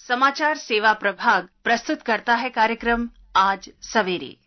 समाचार सेवा प्रभाग प्रस्तुत करता है कार्यक्रम आज सवेरे।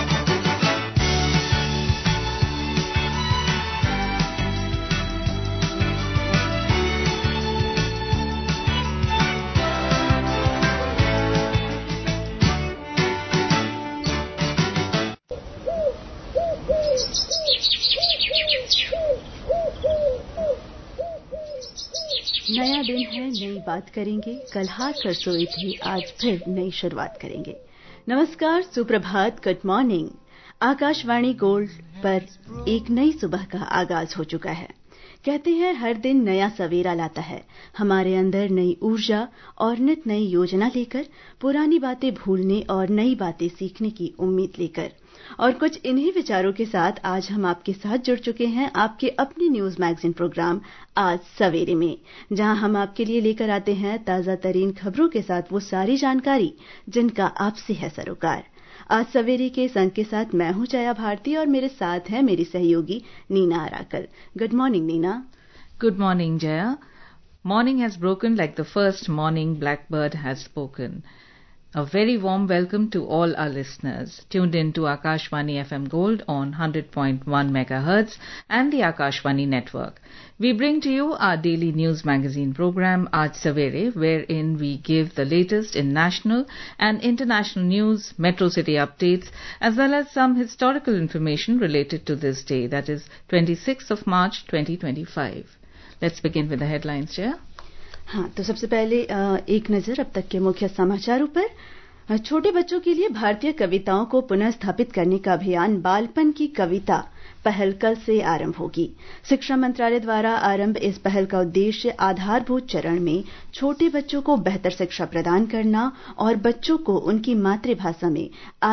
नया दिन है, नई बात करेंगे। कल हाथ कर सोई थी, आज फिर नई शुरुआत करेंगे। नमस्कार, सुप्रभात, गुड मॉर्निंग। आकाशवाणी गोल्ड पर एक नई सुबह का आगाज हो चुका है। कहते हैं हर दिन नया सवेरा लाता है, हमारे अंदर नई ऊर्जा और नित नई योजना लेकर, पुरानी बातें भूलने और नई बातें सीखने की उम्मीद लेकर। और कुछ इन्हीं विचारों के साथ आज हम आपके साथ जुड़ चुके हैं आपके अपने न्यूज मैगजीन प्रोग्राम आज सवेरे में, जहां हम आपके लिए लेकर आते हैं ताजा तरीन खबरों के साथ वो सारी जानकारी जिनका आपसे है सरोकार। आज सवेरे के संग के साथ मैं हूं जया भारती और मेरे साथ है मेरी सहयोगी Neena Arakal. Good morning Neena. Good morning, Jaya. Morning has broken like the first morning blackbird has spoken. A very warm welcome to all our listeners tuned in to Akashvani FM Gold on 100.1 megahertz and the Akashvani network. We bring to you our daily news magazine program Aaj Savere, wherein we give the latest in national and international news, metro city updates, as well as some historical information related to this day, that is 26th of March 2025. Let's begin with the headlines, Jaya. हाँ, तो सबसे पहले एक नजर अब तक के मुख्य समाचारों पर। छोटे बच्चों के लिए भारतीय कविताओं को पुनः स्थापित करने का अभियान बालपन की कविता पहल कल से आरंभ होगी। शिक्षा मंत्रालय द्वारा आरंभ इस पहल का उद्देश्य आधारभूत चरण में छोटे बच्चों को बेहतर शिक्षा प्रदान करना और बच्चों को उनकी मातृभाषा में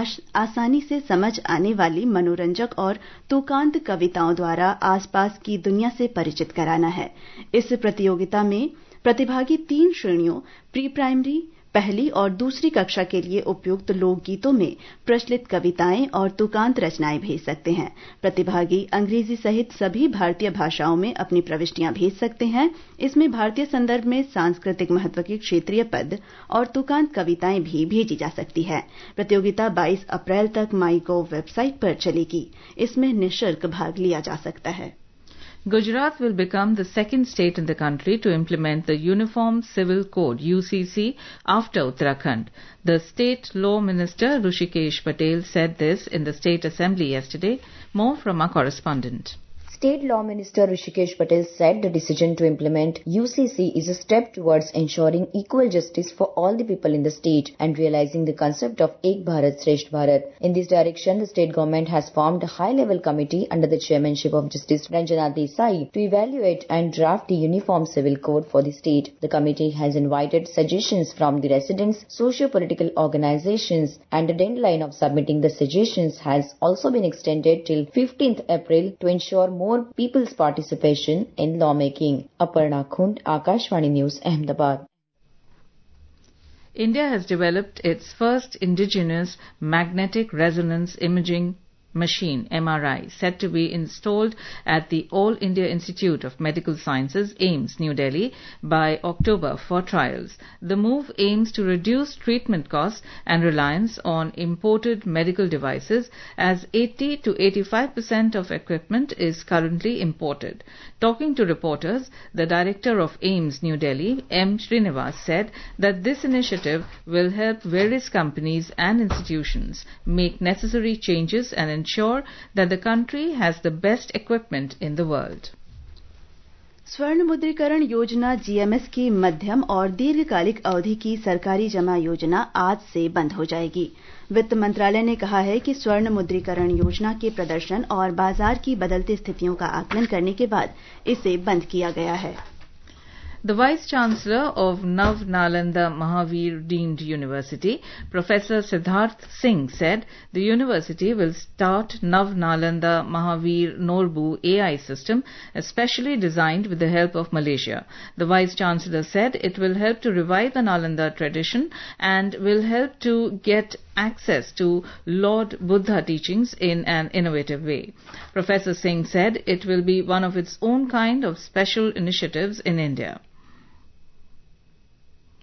आसानी से समझ आने वाली मनोरंजक और तुकांत कविताओं द्वारा आसपास की दुनिया से परिचित कराना है। इस प्रतियोगिता में प्रतिभागी 3 श्रेणियों प्री प्राइमरी, पहली और दूसरी कक्षा के लिए उपयुक्त लोकगीतों में प्रचलित कविताएं और तुकांत रचनाएं भेज सकते हैं। प्रतिभागी अंग्रेजी सहित सभी भारतीय भाषाओं में अपनी प्रविष्टियां भेज सकते हैं। इसमें भारतीय संदर्भ में सांस्कृतिक महत्व के क्षेत्रीय पद और तुकांत कविताएं भी भेजी जा सकती है। प्रतियोगिता 22 अप्रैल तक माईगोव वेबसाइट पर चलेगी। इसमें निःशुल्क भाग लिया जा सकता है। Gujarat will become the second state in the country to implement the Uniform Civil Code UCC after Uttarakhand. The State Law Minister Rushikesh Patel said this in the State Assembly yesterday. More from our correspondent. State Law Minister Rushikesh Patel said the decision to implement UCC is a step towards ensuring equal justice for all the people in the state and realizing the concept of Ek Bharat Shresth Bharat. In this direction, the state government has formed a high-level committee under the chairmanship of Justice Ranjana Desai to evaluate and draft the Uniform Civil Code for the state. The committee has invited suggestions from the residents, socio-political organizations, and the deadline of submitting the suggestions has also been extended till 15th April to ensure more people's participation in lawmaking. Aparna Khund, Akashvani News, Ahmedabad. India has developed its first indigenous magnetic resonance imaging machine, MRI, set to be installed at the All India Institute of Medical Sciences, AIIMS, New Delhi, by October for trials. The move aims to reduce treatment costs and reliance on imported medical devices, as 80 to 85% of equipment is currently imported. Talking to reporters, the director of AIIMS, New Delhi, M. Srinivas, said that this initiative will help various companies and institutions make necessary changes and ensure that the country has the best equipment in the world. स्वर्ण मुद्रीकरण योजना GMS की मध्यम और दीर्घकालिक अवधि की सरकारी जमा योजना आज से बंद हो जाएगी। वित्त मंत्रालय ने कहा है कि स्वर्ण मुद्रीकरण योजना के प्रदर्शन और बाजार की बदलती स्थितियों का आकलन करने के बाद इसे बंद किया गया है। The Vice Chancellor of Nav Nalanda Mahavir Deemed University, Professor Siddharth Singh, said the university will start Nav Nalanda Mahavir Norbu AI system, especially designed with the help of Malaysia. The Vice Chancellor said it will help to revive the Nalanda tradition and will help to get access to Lord Buddha teachings in an innovative way. Professor Singh said it will be one of its own kind of special initiatives in India.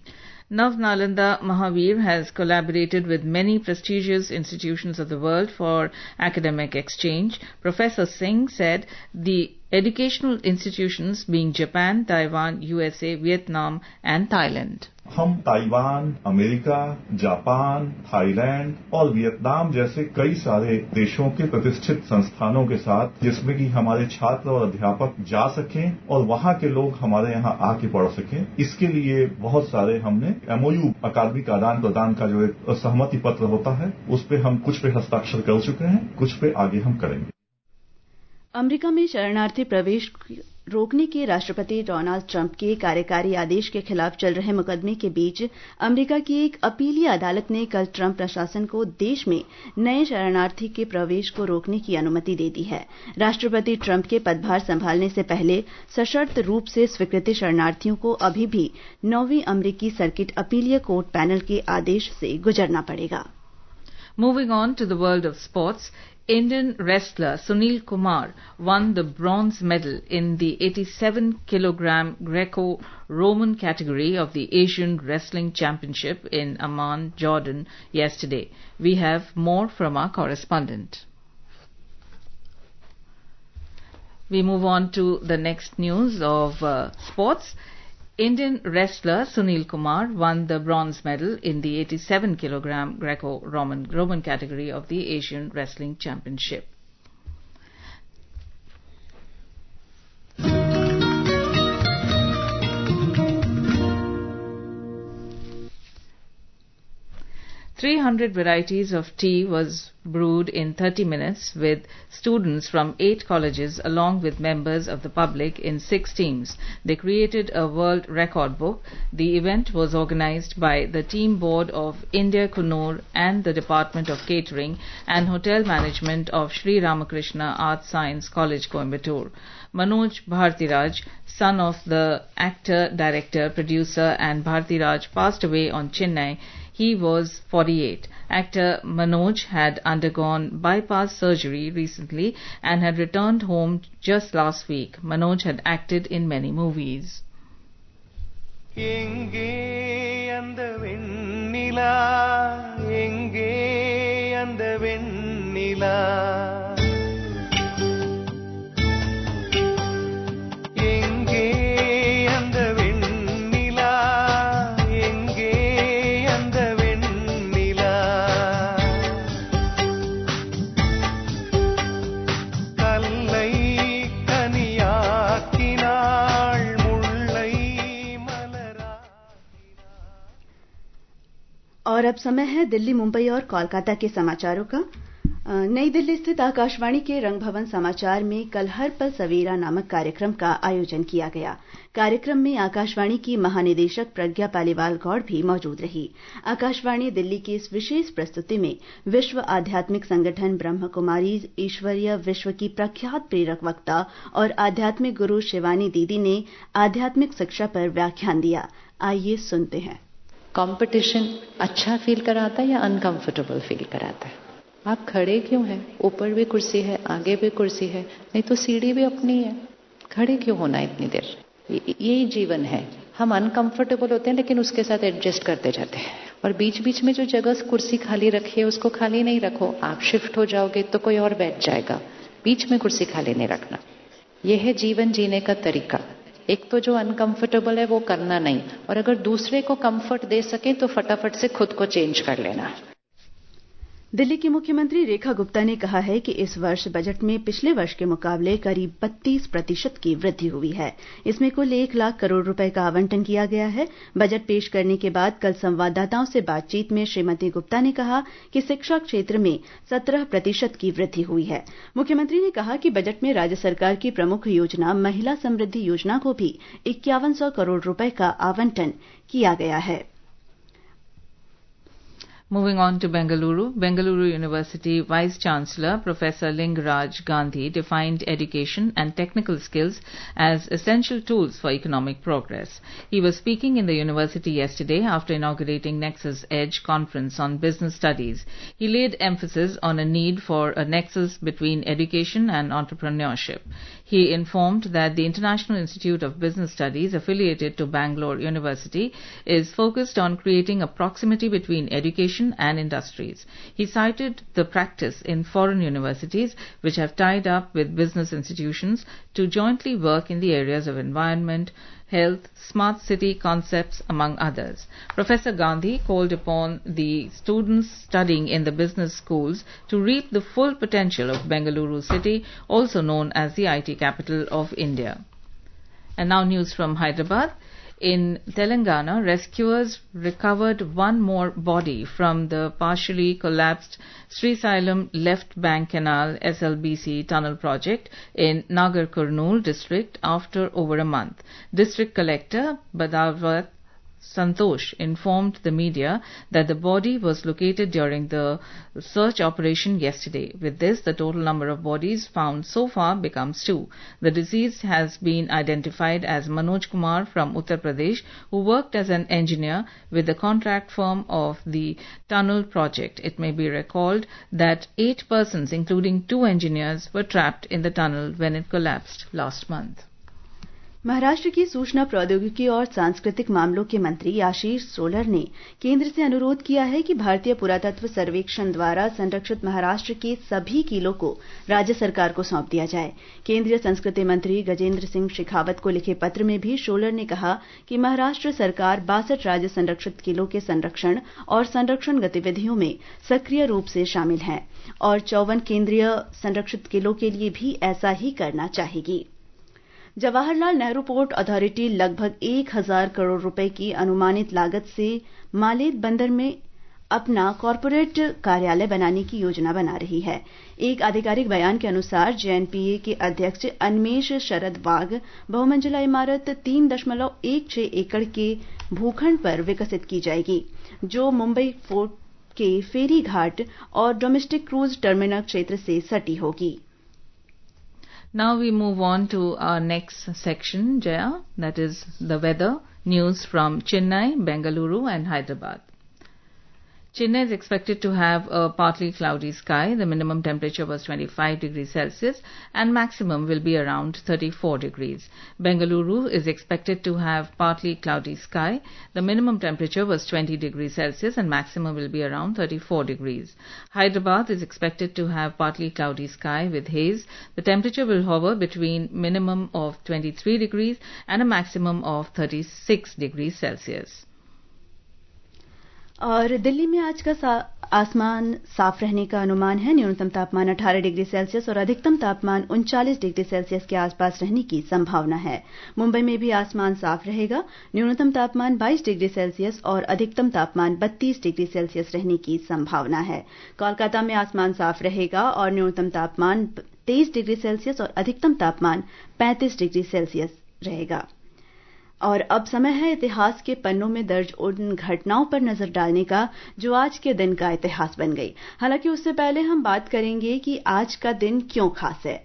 Navnalanda Mahavir has collaborated with many prestigious institutions of the world for academic exchange. Professor Singh said the educational institutions being Japan, Taiwan, USA, Vietnam and Thailand. हम Taiwan, America, Japan, Thailand और Vietnam जैसे कई सारे देशों के प्रतिष्ठित संस्थानों के साथ, जिसमें कि हमारे छात्र और अध्यापक जा सकें और वहां के लोग हमारे यहां आके पढ़ सकें, इसके लिए बहुत सारे हमने MOU अकादमिक आदान प्रदान का जो एक सहमति पत्र होता है, उस पे हम कुछ पे हस्ताक्षर कर चुके हैं, कुछ पे आगे हम करेंगे। अमेरिका में शरणार्थी प्रवेश रोकने के राष्ट्रपति डोनाल्ड ट्रंप के कार्यकारी आदेश के खिलाफ चल रहे मुकदमे के बीच अमेरिका की एक अपीलीय अदालत ने कल ट्रंप प्रशासन को देश में नए शरणार्थी के प्रवेश को रोकने की अनुमति दे दी है। राष्ट्रपति ट्रंप के पदभार संभालने से पहले सशर्त रूप से स्वीकृत शरणार्थियों को अभी भी 9वीं अमेरिकी सर्किट अपीलीय कोर्ट पैनल के आदेश से गुजरना पड़ेगा। Moving on to the world of sports, Indian wrestler Sunil Kumar won the bronze medal in the 87-kilogram Greco-Roman category of the Asian Wrestling Championship in Amman, Jordan yesterday. We have more from our correspondent. We move on to the next news of sports. Indian wrestler Sunil Kumar won the bronze medal in the 87-kilogram Greco-Roman category of the Asian Wrestling Championship. "300 varieties of tea was brewed in 30 minutes with students from 8 colleges along with members of the public in 6 teams. They created a world record book. The event was organized by the team board of India Coonoor and the Department of Catering and Hotel Management of Sri Ramakrishna Arts Science College, Coimbatore. Manoj Bhartiraj, son of the actor, director, producer and Bhartiraj, passed away on Chennai. He was 48. Actor Manoj had undergone bypass surgery recently and had returned home just last week. Manoj had acted in many movies. எங்கே அந்த வெண்ணிலா, எங்கே அந்த வெண்ணிலா, எங்கே அந்த வெண்ணிலா, எங்கே அந்த வெண்ணிலா, கல்லை கனியாக்கினாள் முல்லை மலராக்கினாள்। और अब समय है दिल्ली, मुंबई और कोलकाता के समाचारों का। नई दिल्ली स्थित आकाशवाणी के रंग भवन समाचार में कल हर पल सवेरा नामक कार्यक्रम का आयोजन किया गया। कार्यक्रम में आकाशवाणी की महानिदेशक प्रज्ञा पालीवाल गौड़ भी मौजूद रही। आकाशवाणी दिल्ली की इस विशेष प्रस्तुति में विश्व आध्यात्मिक संगठन ब्रह्म कुमारी ईश्वरीय विश्व की प्रख्यात प्रेरक वक्ता और आध्यात्मिक गुरु शिवानी दीदी ने आध्यात्मिक शिक्षा पर व्याख्यान दिया। आइए सुनते हैं। कंपटीशन अच्छा फील कराता है या अनकंफर्टेबल फील कराता है? आप खड़े क्यों हैं? ऊपर भी कुर्सी है, आगे भी कुर्सी है, नहीं तो सीढ़ी भी अपनी है। खड़े क्यों होना इतनी देर? यही जीवन है। हम अनकंफर्टेबल होते हैं लेकिन उसके साथ एडजस्ट करते जाते हैं। और बीच बीच में जो जगह कुर्सी खाली रखी है उसको खाली नहीं रखो। आप शिफ्ट हो जाओगे तो कोई और बैठ जाएगा। बीच में कुर्सी खाली नहीं रखना। यह है जीवन जीने का तरीका। एक तो जो अनकंफर्टेबल है वो करना नहीं, और अगर दूसरे को कंफर्ट दे सके तो फटाफट से खुद को चेंज कर लेना। दिल्ली की मुख्यमंत्री रेखा गुप्ता ने कहा है कि इस वर्ष बजट में पिछले वर्ष के मुकाबले करीब 32% की वृद्धि हुई है। इसमें कुल 1 लाख करोड़ रुपए का आवंटन किया गया है। बजट पेश करने के बाद कल संवाददाताओं से बातचीत में श्रीमती गुप्ता ने कहा कि शिक्षा क्षेत्र में 17% की वृद्धि हुई है। मुख्यमंत्री ने कहा कि बजट में राज्य सरकार की प्रमुख योजना महिला समृद्धि योजना को भी 5100 करोड़ रुपए का आवंटन किया गया है। Moving on to Bengaluru, Bengaluru University Vice Chancellor Professor Lingaraj Gandhi defined education and technical skills as essential tools for economic progress. He was speaking in the university yesterday after inaugurating Nexus Edge conference on business studies. He laid emphasis on a need for a nexus between education and entrepreneurship. He informed that the International Institute of Business Studies, affiliated to Bangalore University, is focused on creating a proximity between education and industries. He cited the practice in foreign universities which have tied up with business institutions to jointly work in the areas of environment, health, smart city concepts, among others. Professor Gandhi called upon the students studying in the business schools to reap the full potential of Bengaluru city, also known as the IT capital of India. And now news from Hyderabad. In Telangana, rescuers recovered one more body from the partially collapsed Srisailam Left Bank Canal SLBC tunnel project in Nagar Kurnool district after over a month. District Collector Badavat Santosh informed the media that the body was located during the search operation yesterday. With this, the total number of bodies found so far becomes 2. The deceased has been identified as Manoj Kumar from Uttar Pradesh, who worked as an engineer with the contract firm of the tunnel project. It may be recalled that 8 persons, including 2 engineers, were trapped in the tunnel when it collapsed last month. Maharashtra की सूचना प्रौद्योगिकी और सांस्कृतिक मामलों के मंत्री आशीष solar ने केंद्र से अनुरोध किया है कि भारतीय पुरातत्व सर्वेक्षण द्वारा संरक्षित महाराष्ट्र के सभी किलों को राज्य सरकार को सौंप दिया जाए। केंद्रीय संस्कृति मंत्री गजेंद्र सिंह शेखावत को लिखे पत्र में भी सोलर ने कहा कि महाराष्ट्र सरकार 62 राज्य संरक्षित किलों के संरक्षण और संरक्षण गतिविधियों में सक्रिय रूप से शामिल है और 54 केंद्रीय संरक्षित किलों के लिए भी ऐसा ही करना चाहेगी। जवाहरलाल नेहरू पोर्ट अथॉरिटी लगभग 1000 करोड़ रुपए की अनुमानित लागत से मालेत बंदर में अपना कॉरपोरेट कार्यालय बनाने की योजना बना रही है। एक आधिकारिक बयान के अनुसार जेएनपीए के अध्यक्ष अन्मेष शरद वाघ बहुमंजिला इमारत 3.16 एकड़ के भूखंड पर विकसित की जाएगी, जो मुंबई पोर्ट के फेरी घाट और डोमेस्टिक क्रूज टर्मिनल क्षेत्र से सटी होगी। Now we move on to our next section, Jaya, that is the weather news from Chennai, Bengaluru and Hyderabad. Chennai is expected to have a partly cloudy sky. The minimum temperature was 25 degrees Celsius and maximum will be around 34 degrees. Bengaluru is expected to have partly cloudy sky. The minimum temperature was 20 degrees Celsius and maximum will be around 34 degrees. Hyderabad is expected to have partly cloudy sky with haze. The temperature will hover between minimum of 23 degrees and a maximum of 36 degrees Celsius. और दिल्ली में आज का आसमान साफ रहने का अनुमान है। न्यूनतम तापमान 18 डिग्री सेल्सियस और अधिकतम तापमान 39 डिग्री सेल्सियस के आसपास रहने की संभावना है। मुंबई में भी आसमान साफ रहेगा। न्यूनतम तापमान 22 डिग्री सेल्सियस और अधिकतम तापमान 32 डिग्री सेल्सियस रहने की संभावना है। कोलकाता में आसमान साफ रहेगा और न्यूनतम तापमान 23 डिग्री सेल्सियस और अधिकतम तापमान 35 डिग्री सेल्सियस रहेगा। और अब समय है इतिहास के पन्नों में दर्ज उन घटनाओं पर नजर डालने का जो आज के दिन का इतिहास बन गई। हालांकि उससे पहले हम बात करेंगे कि आज का दिन क्यों खास है।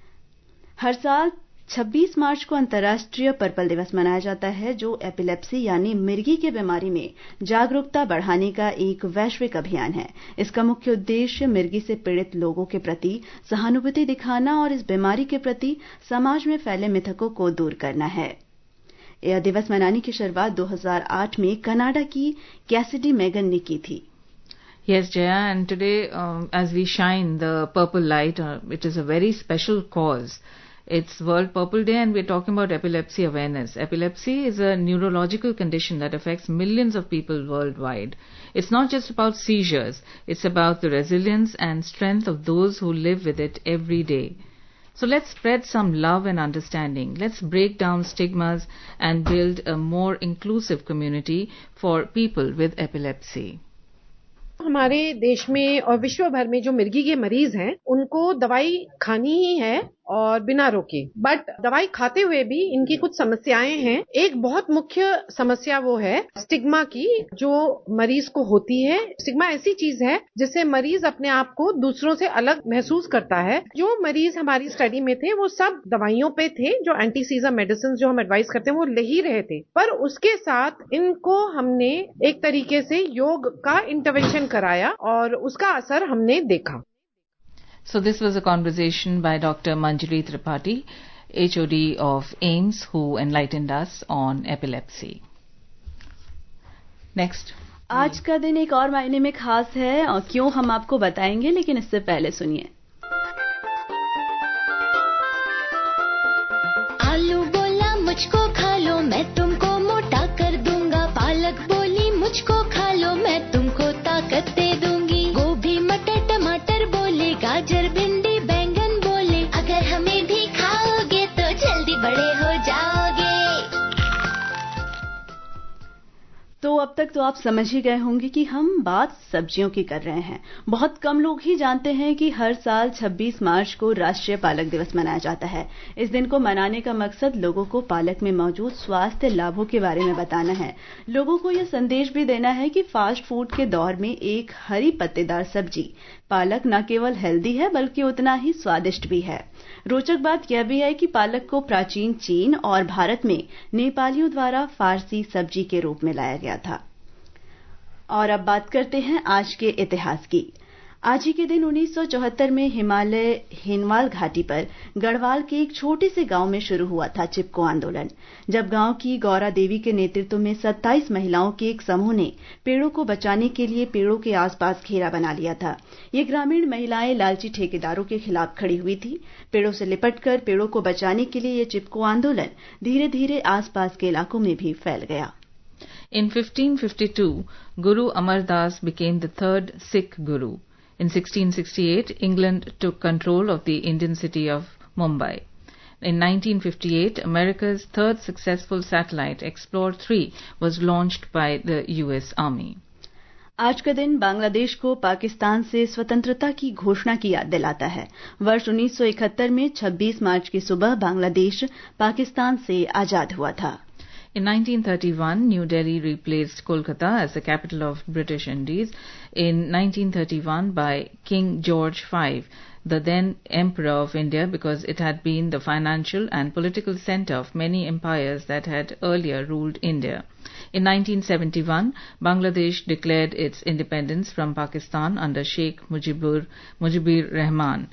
हर साल 26 मार्च को अंतर्राष्ट्रीय पर्पल दिवस मनाया जाता है, जो एपिलेप्सी यानी मिर्गी की बीमारी में जागरूकता बढ़ाने का एक वैश्विक अभियान है। इसका मुख्य उद्देश्य मिर्गी से पीड़ित लोगों के प्रति सहानुभूति दिखाना और इस बीमारी के प्रति समाज में फैले मिथकों को दूर करना है। यह दिवस मनाने की शुरुआत 2008 में कनाडा की कैसिडी मेगन ने की थी। Yes, Jaya, and today as we shine the purple light, it is a very special cause. It's World Purple Day and we're talking about epilepsy awareness. Epilepsy is a neurological condition that affects millions of people worldwide. It's not just about seizures, it's about the resilience and strength of those who live with it every day. So let's spread some love and understanding. Let's break down stigmas and build a more inclusive community for people with epilepsy. हमारे देश में और विश्व भर में जो मिर्गी के मरीज हैं उनको दवाई खानी ही है और बिना रोके, बट दवाई खाते हुए भी इनकी कुछ समस्याएं हैं। एक बहुत मुख्य समस्या वो है स्टिग्मा की, जो मरीज को होती है। स्टिग्मा ऐसी चीज है जिससे मरीज अपने आप को दूसरों से अलग महसूस करता है। जो मरीज हमारी स्टडी में थे वो सब दवाइयों पे थे, जो एंटी सीजर मेडिसिन जो हम एडवाइस करते हैं वो ले ही रहे थे, पर उसके साथ इनको हमने एक तरीके से योग का इंटरवेंशन कराया और उसका असर हमने देखा। So this was a conversation by Dr. Manjari Tripathi, HOD of AIIMS, who enlightened us on epilepsy. Next. आज का दिन एक और मायने में खास है और क्यों हम आपको बताएंगे, लेकिन इससे पहले सुनिए। आलू बोला मुझको खा लो मैं तुमको मोटा कर दूंगा, पालक बोली मुझको खा लो मैं तुमको ताकत दे दूंगी, गोभी मटर टमाटर बोले, गाजर भिंडी बैंगन बोले, अगर हमें भी खाओगे तो जल्दी बड़े हो जाओगे। तो अब तक तो आप समझ ही गए होंगे कि हम बात सब्जियों की कर रहे हैं। बहुत कम लोग ही जानते हैं कि हर साल 26 मार्च को राष्ट्रीय पालक दिवस मनाया जाता है। इस दिन को मनाने का मकसद लोगों को पालक में मौजूद स्वास्थ्य लाभों के बारे में बताना है। लोगों को यह संदेश भी देना है कि फास्ट फूड के दौर में एक हरी पत्तेदार सब्जी पालक न केवल हेल्दी है बल्कि उतना ही स्वादिष्ट भी है। रोचक बात यह भी है कि पालक को प्राचीन चीन और भारत में नेपालियों द्वारा फारसी सब्जी के रूप में लाया गया था। और अब बात करते हैं आज के इतिहास की। आज ही के दिन 1974 में हिमालय हिनवाल घाटी पर गढ़वाल के एक छोटे से गांव में शुरू हुआ था चिपको आंदोलन, जब गांव की गौरा देवी के नेतृत्व में 27 महिलाओं के एक समूह ने पेड़ों को बचाने के लिए पेड़ों के आसपास घेरा बना लिया था। ये ग्रामीण महिलाएं लालची ठेकेदारों के खिलाफ खड़ी हुई थी। पेड़ों से लिपटकर पेड़ों को बचाने के लिए ये चिपको आंदोलन धीरे धीरे आसपास के इलाकों में भी फैल गया। In 1552, Guru Amar Das became the third Sikh Guru. In 1668, England took control of the Indian city of Mumbai. In 1958, America's third successful satellite, Explorer 3, was launched by the US Army. आज का दिन बांग्लादेश को पाकिस्तान से स्वतंत्रता की घोषणा की याद दिलाता है। वर्ष 1971 में 26 मार्च की सुबह बांग्लादेश पाकिस्तान से आजाद हुआ था। In 1931, New Delhi replaced Kolkata as the capital of British Indies in 1931 by King George V, the then Emperor of India, because it had been the financial and political center of many empires that had earlier ruled India. In 1971, Bangladesh declared its independence from Pakistan under Sheikh Mujibur Rahman.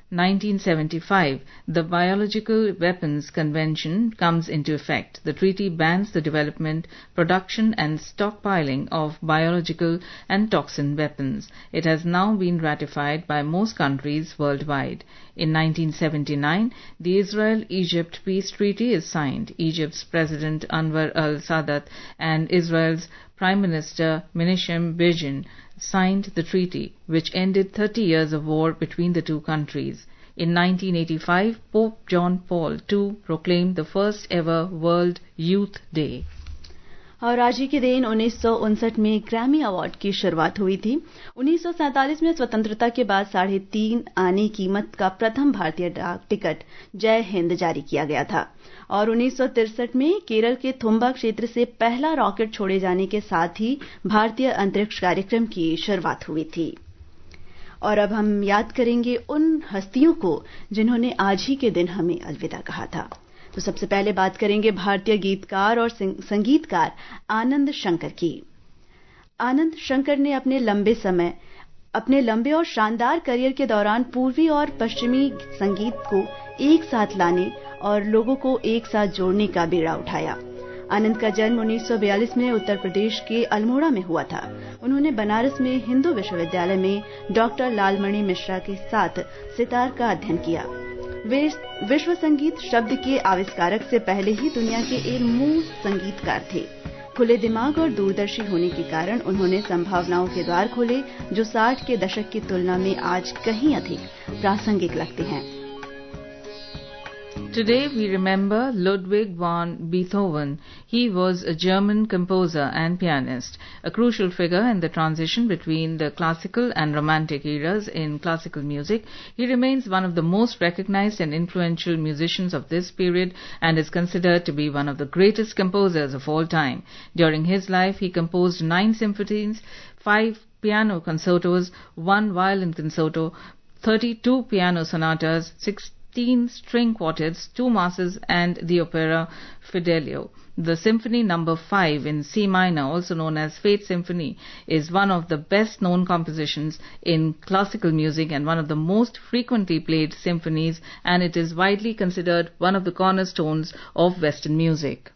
1975, the Biological Weapons Convention comes into effect. The treaty bans the development, production and stockpiling of biological and toxin weapons. It has now been ratified by most countries worldwide. In 1979, the Israel-Egypt peace treaty is signed. Egypt's President Anwar al-Sadat and Israel's Prime Minister Menachem Begin signed the treaty, which ended 30 years of war between the two countries. In 1985, Pope John Paul II proclaimed the first ever World Youth Day. और आज ही के दिन 1959 में Grammy award की शुरुआत हुई थी। 1947 में स्वतंत्रता के बाद 3.5 आने कीमत का प्रथम भारतीय डाक टिकट जय हिंद जारी किया गया था। और 1963 में केरल के थुम्बा क्षेत्र से पहला रॉकेट छोड़े जाने के साथ ही भारतीय अंतरिक्ष कार्यक्रम की शुरुआत हुई थी। और अब हम याद करेंगे उन हस्तियों को जिन्होंने आज ही के दिन हमें अलविदा कहा था। तो सबसे पहले बात करेंगे भारतीय गीतकार और संगीतकार आनंद शंकर की। आनंद शंकर ने अपने लंबे और शानदार करियर के दौरान पूर्वी और पश्चिमी संगीत को एक साथ लाने और लोगों को एक साथ जोड़ने का बीड़ा उठाया। आनंद का जन्म 1942 में उत्तर प्रदेश के अल्मोड़ा में हुआ था। उन्होंने बनारस में हिंदू विश्वविद्यालय में डॉक्टर लालमणि मिश्रा के साथ सितार का अध्ययन किया। वे विश्व संगीत शब्द के आविष्कारक से पहले ही दुनिया के एक मूल संगीतकार थे। खुले दिमाग और दूरदर्शी होने के कारण उन्होंने संभावनाओं के द्वार खोले जो 60 के दशक की तुलना में आज कहीं अधिक प्रासंगिक लगते हैं। Today we remember Ludwig van Beethoven. He was a German composer and pianist, a crucial figure in the transition between the classical and romantic eras in classical music. He remains one of the most recognized and influential musicians of this period and is considered to be one of the greatest composers of all time. During his life, he composed 9 symphonies, 5 piano concertos, 1 violin concerto, 32 piano sonatas, 15 string quartets, 2 masses, and the opera Fidelio. The Symphony No. 5 in C minor, also known as Fate Symphony, is one of the best-known compositions in classical music and one of the most frequently played symphonies, and it is widely considered one of the cornerstones of Western music.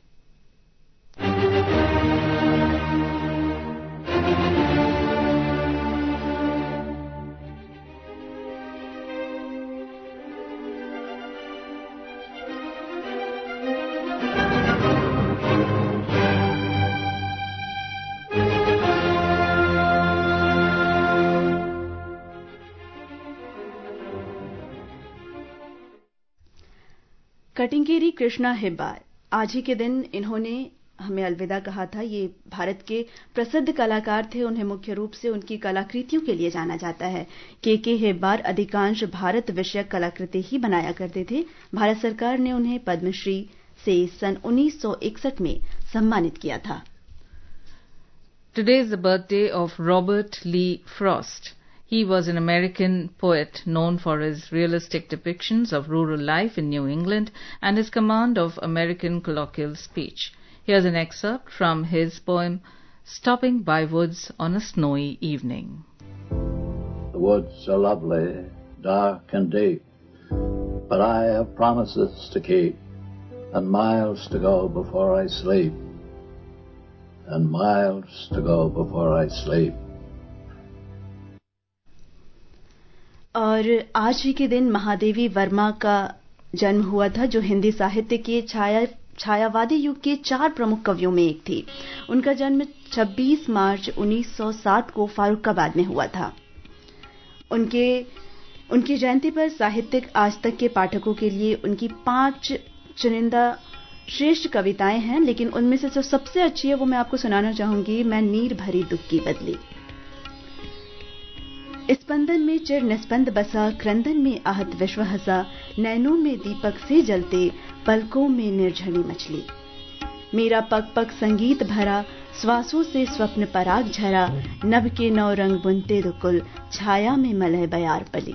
कटिंगेरी Krishna Hebbar, आज ही के दिन इन्होंने हमें अलविदा कहा था। ये भारत के प्रसिद्ध कलाकार थे। उन्हें मुख्य रूप से उनकी कलाकृतियों के लिए जाना जाता है। के हेब्बार अधिकांश भारत विषयक कलाकृति ही बनाया करते थे। भारत सरकार ने उन्हें पद्मश्री से सन 1961 में सम्मानित किया था। Today is the birthday of Robert Lee Frost. He was an American poet known for his realistic depictions of rural life in New England and his command of American colloquial speech. Here's an excerpt from his poem, Stopping by Woods on a Snowy Evening. The woods are lovely, dark and deep, but I have promises to keep, and miles to go before I sleep, and miles to go before I sleep. और आज ही के दिन महादेवी वर्मा का जन्म हुआ था, जो हिंदी साहित्य के छायावादी युग के 4 प्रमुख कवियों में एक थी। उनका जन्म 26 मार्च 1907 को फारुखाबाद में हुआ था। उनकी जयंती पर साहित्यिक आज तक के पाठकों के लिए उनकी 5 चुनिंदा श्रेष्ठ कविताएं हैं, लेकिन उनमें से जो सबसे अच्छी है वो मैं आपको सुनाना चाहूंगी। मैं नीर भरी दुख की बदली। स्पंदन में चिर निस्पंद बसा, क्रंदन में आहत विश्व हसा, नैनों में दीपक से जलते, पलकों में निर्झरी मछली। मेरा पग पग संगीत भरा, श्वासों से स्वप्न पराग झरा, नभ के नौ रंग बुनते दुकुल, छाया में मलय बयार पली।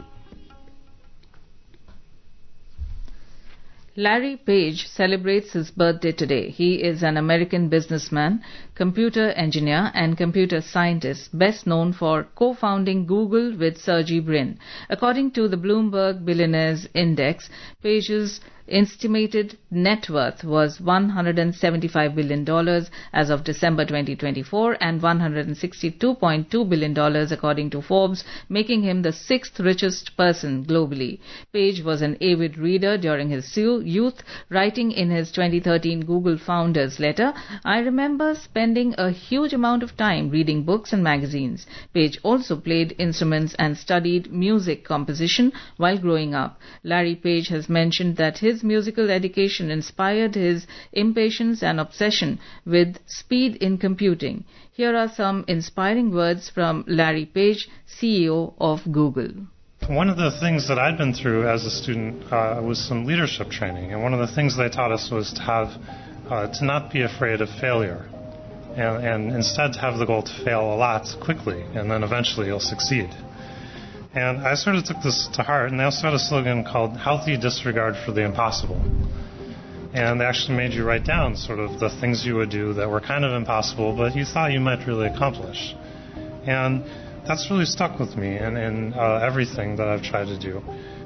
Larry Page celebrates his birthday today. He is an American businessman, computer engineer, and computer scientist, best known for co-founding Google with Sergey Brin. According to the Bloomberg Billionaires Index, Page's estimated net worth was $175 billion as of December 2024 and $162.2 billion according to Forbes, making him the 6th richest person globally. Page was an avid reader during his youth, writing in his 2013 Google Founders letter, "I remember spending a huge amount of time reading books and magazines." Page also played instruments and studied music composition while growing up. Larry Page has mentioned that his musical education inspired his impatience and obsession with speed in computing. Here are some inspiring words from Larry Page, CEO of Google. One of the things that I'd been through as a student was some leadership training, and one of the things they taught us was to not be afraid of failure, and instead to have the goal to fail a lot quickly, and then eventually you'll succeed. And I sort of took this to heart, and they also had a slogan called Healthy Disregard for the Impossible. And they actually made you write down sort of the things you would do that were kind of impossible, but you thought you might really accomplish. And that's really stuck with me in everything that I've tried to do.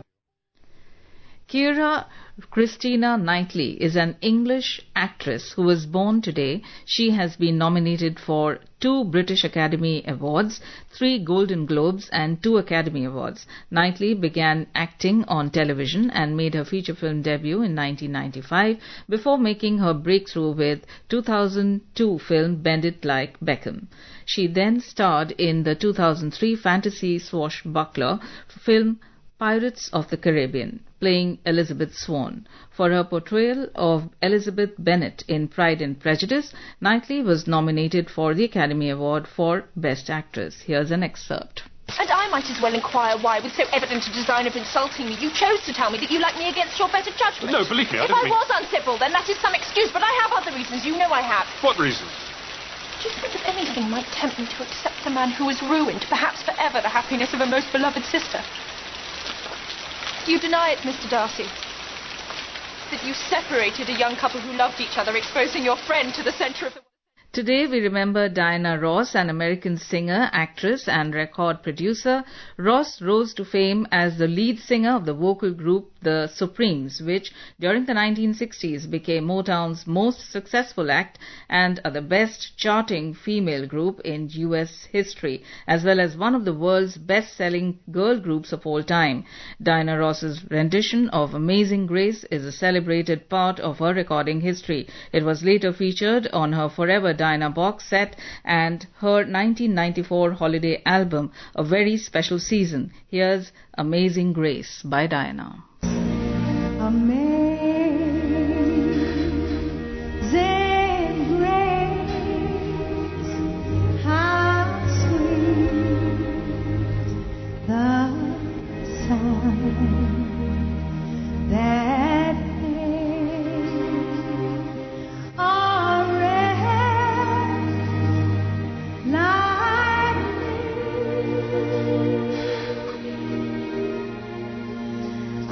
Keira Christina Knightley is an English actress who was born today. She has been nominated for 2 British Academy Awards, 3 Golden Globes and 2 Academy Awards. Knightley began acting on television and made her feature film debut in 1995 before making her breakthrough with 2002 film Bend It Like Beckham. She then starred in the 2003 fantasy swashbuckler film Pirates of the Caribbean, playing Elizabeth Swann. For her portrayal of Elizabeth Bennet in Pride and Prejudice, Knightley was nominated for the Academy Award for Best Actress. Here's an excerpt. And I might as well inquire why, with so evident a design of insulting me, you chose to tell me that you like me against your better judgment. No, believe me, If I was uncivil, then that is some excuse, but I have other reasons. You know I have. What reasons? Do you think that anything might tempt me to accept a man who has ruined, perhaps forever, the happiness of a most beloved sister? Do you deny it, Mr. Darcy? That you separated a young couple who loved each other, exposing your friend to the centre of the... Today we remember Diana Ross, an American singer, actress and record producer. Ross rose to fame as the lead singer of the vocal group The Supremes, which during the 1960s became Motown's most successful act and the best charting female group in US history, as well as one of the world's best-selling girl groups of all time. Diana Ross's rendition of Amazing Grace is a celebrated part of her recording history. It was later featured on her Forever Diana box set and her 1994 holiday album, A Very Special Season. Here's Amazing Grace by Diana. Amazing grace, how sweet the sound that saved a wretch like me. I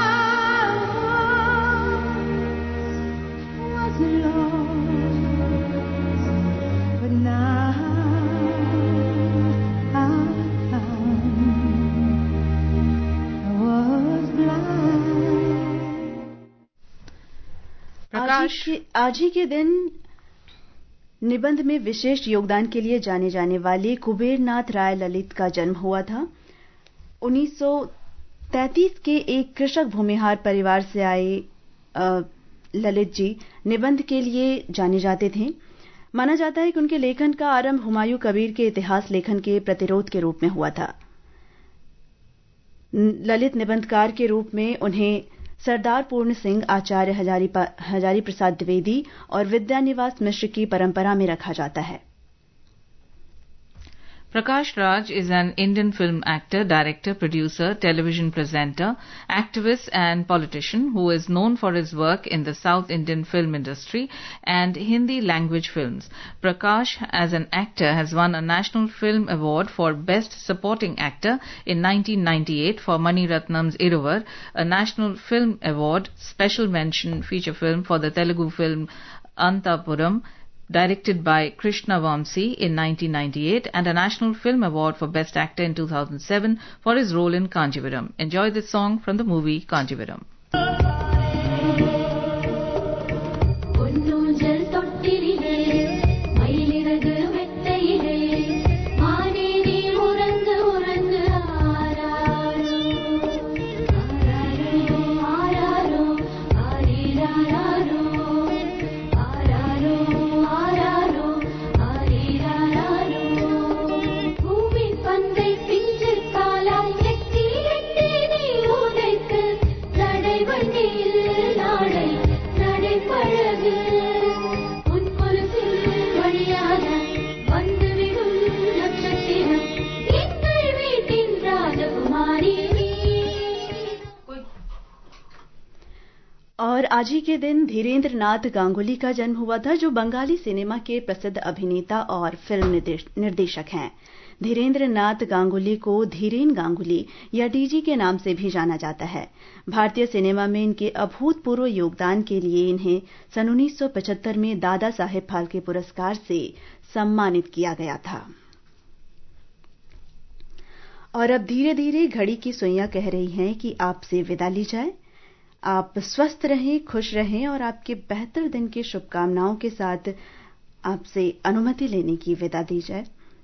was lost, but now I'm found. I was blind. आज ही के दिन निबंध में विशेष योगदान के लिए जाने जाने वाले कुबेरनाथ राय ललित का जन्म हुआ था। 1933 के एक कृषक भूमिहार परिवार से आए ललित जी निबंध के लिए जाने जाते थे। माना जाता है कि उनके लेखन का आरंभ हुमायूं कबीर के इतिहास लेखन के प्रतिरोध के रूप में हुआ था। ललित निबंधकार के रूप में उन्हें सरदार पूर्ण सिंह, आचार्य हजारी प्रसाद द्विवेदी और विद्यानिवास मिश्र की परंपरा में रखा जाता है। Prakash Raj is an Indian film actor, director, producer, television presenter, activist and politician who is known for his work in the South Indian film industry and Hindi language films. Prakash, as an actor, has won a National Film Award for Best Supporting Actor in 1998 for Mani Ratnam's Iruvar, a National Film Award Special Mention feature film for the Telugu film Antapuram, directed by Krishna Vamsi in 1998, and a National Film Award for Best Actor in 2007 for his role in Kanjivaram. Enjoy this song from the movie Kanjivaram. और आज ही के दिन धीरेन्द्र नाथ गांगुली का जन्म हुआ था, जो Bengali cinema के प्रसिद्ध अभिनेता और फिल्म निर्देशक हैं। धीरेन्द्र नाथ गांगुली को धीरेन गांगुली या डीजी के नाम से भी जाना जाता है। भारतीय सिनेमा में इनके अभूतपूर्व योगदान के लिए इन्हें सन 1975 में दादा साहेब फाल्के पुरस्कार से सम्मानित किया गया था। और अब धीरे धीरे घड़ी की सुइयां कह रही हैं कि आपसे विदा ली जाए। आप स्वस्थ रहें, खुश रहें और आपके बेहतर दिन की शुभकामनाओं के साथ आपसे अनुमति लेने की विदा दी जाए।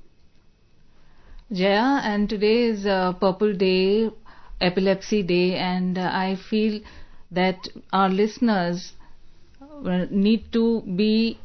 Jaya, and today is Purple Day, Epilepsy Day, and I feel that our listeners need to be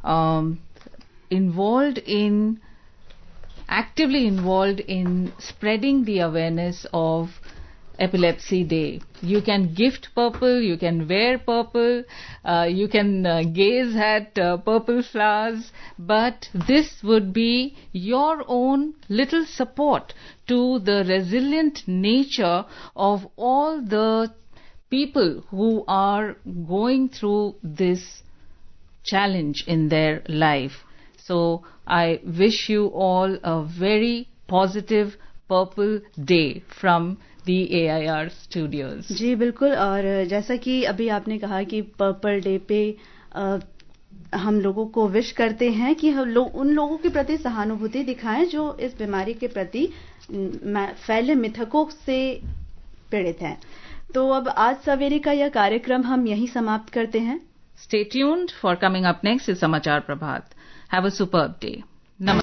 actively involved in spreading the awareness of Epilepsy Day. You can gift purple, you can wear purple, you can gaze at purple flowers, but this would be your own little support to the resilient nature of all the people who are going through this challenge in their life. So I wish you all a very positive Purple Day from the AIR studios. जी बिल्कुल। और जैसा कि अभी आपने कहा कि purple day पे हम लोगों को विश करते हैं कि हम लोग उन लोगों के प्रति सहानुभूति दिखाएं जो इस बीमारी के प्रति फैले मिथकों से पीड़ित हैं। तो अब आज सवेरे का यह कार्यक्रम हम यहीं समाप्त करते हैं। Stay tuned for coming up next is Samachar Prabhat. Have a superb day.